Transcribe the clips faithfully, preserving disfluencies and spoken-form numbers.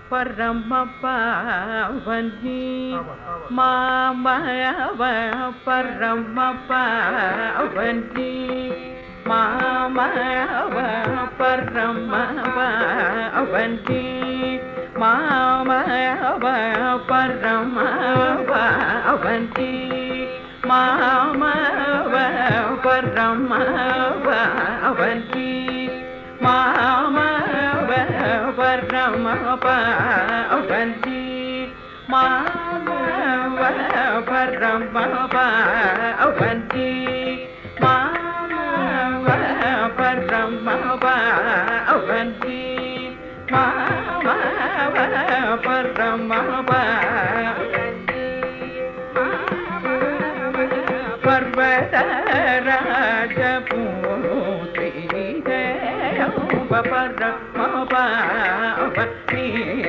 பரம பாவனி மாமவ பரம பாவனி மாமவ பரம பாவனி மாமவ பரம பாவனி மாமவ பரம பாவனி மாமவ பரம பாவனி மாமவ பரம பாவனி மாமவ பரம பாவனி மாமவ பரம பாவனி பர்வதராஜ பூத்ரி பரம பாவனி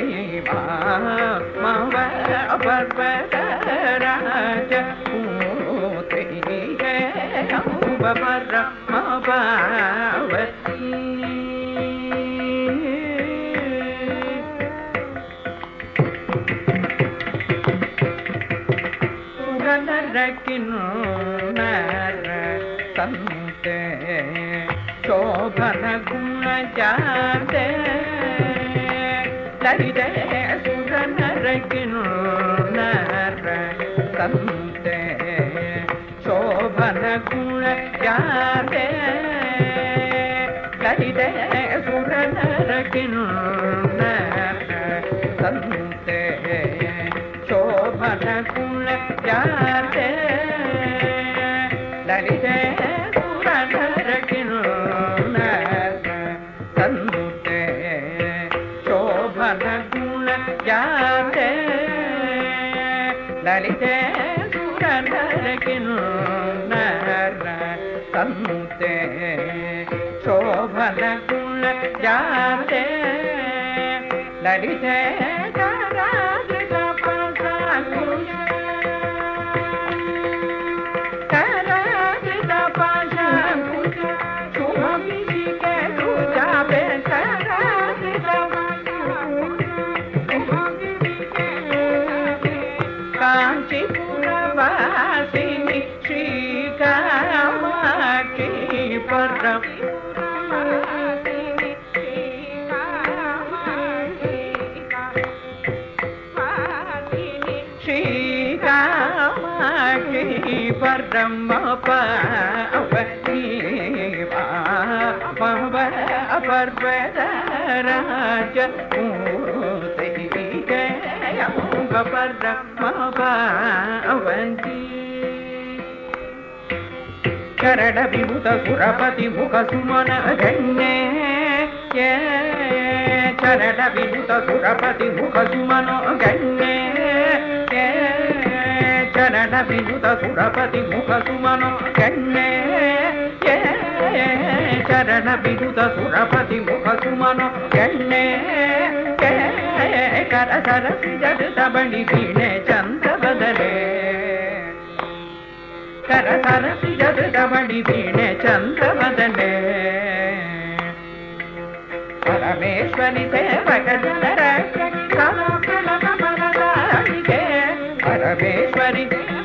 மாமவ பர்வதராஜ பூத்ரி பரம பாவனி ಸುರನರಕಿನ್ನರ ಸಂತೆ ಶೋಭನ ಗುಣ ಜಾತೆ ಲರಿದೆ ಸುರನರಕಿನ್ನರ ಸಂತೆ ಶೋಭನ ಗುಣ ಜಾತೆ ಲರಿದೆ ಸುರನರಕಿನ್ನರ ಸಂತೆ ಶೋಭನ ಗುಣ ಜಾತೆ ಲಲಿತೆ ಸುರನರಕಿನ್ನರ ಸಂತೆ ಶೋಭನ ಗುಣ ಜಾತೆ ಲಲಿತೆ ಸುರನರಕಿನ್ನರ ಸಂತೆ ಶೋಭನ ಗುಣ ಜಾತೆ ಲಲಿತೆ कांचीपुरवासिनी श्री कामाक्षी परम श्री कामाक्षी परम पावनी मामव पर्वतराज पूत्रि परम पावनी चरण विभूत सुरपति मुख सुमन गण्ये चरण विभूत सुरपति मुख सुमन गण्ये चरण विभूत सुरपति मुख सुमन गण्ये चरण विभूत सुरपति मुख सुमन गण्ये कर सरसी जगत बणि वीणे चंद्र बदले कर सरसी जगत बणि वीणे चंद्र बदले परमेश्वरी सेवक जनर परमेश्वरी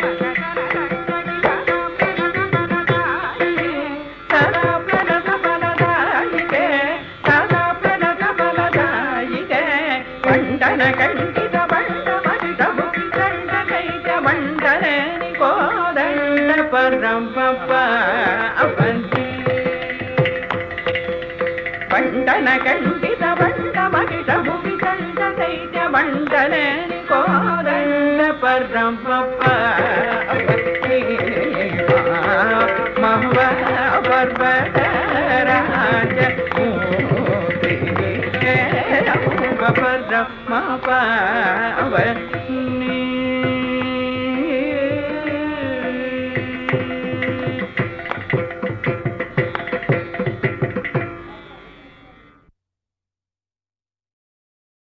परम पावनी पंडन कंडित बंड महिष भूमि कंड दैत्य मंडले कोदंड परम पावनी महव पर्वतराज पूत्रि परम पावनी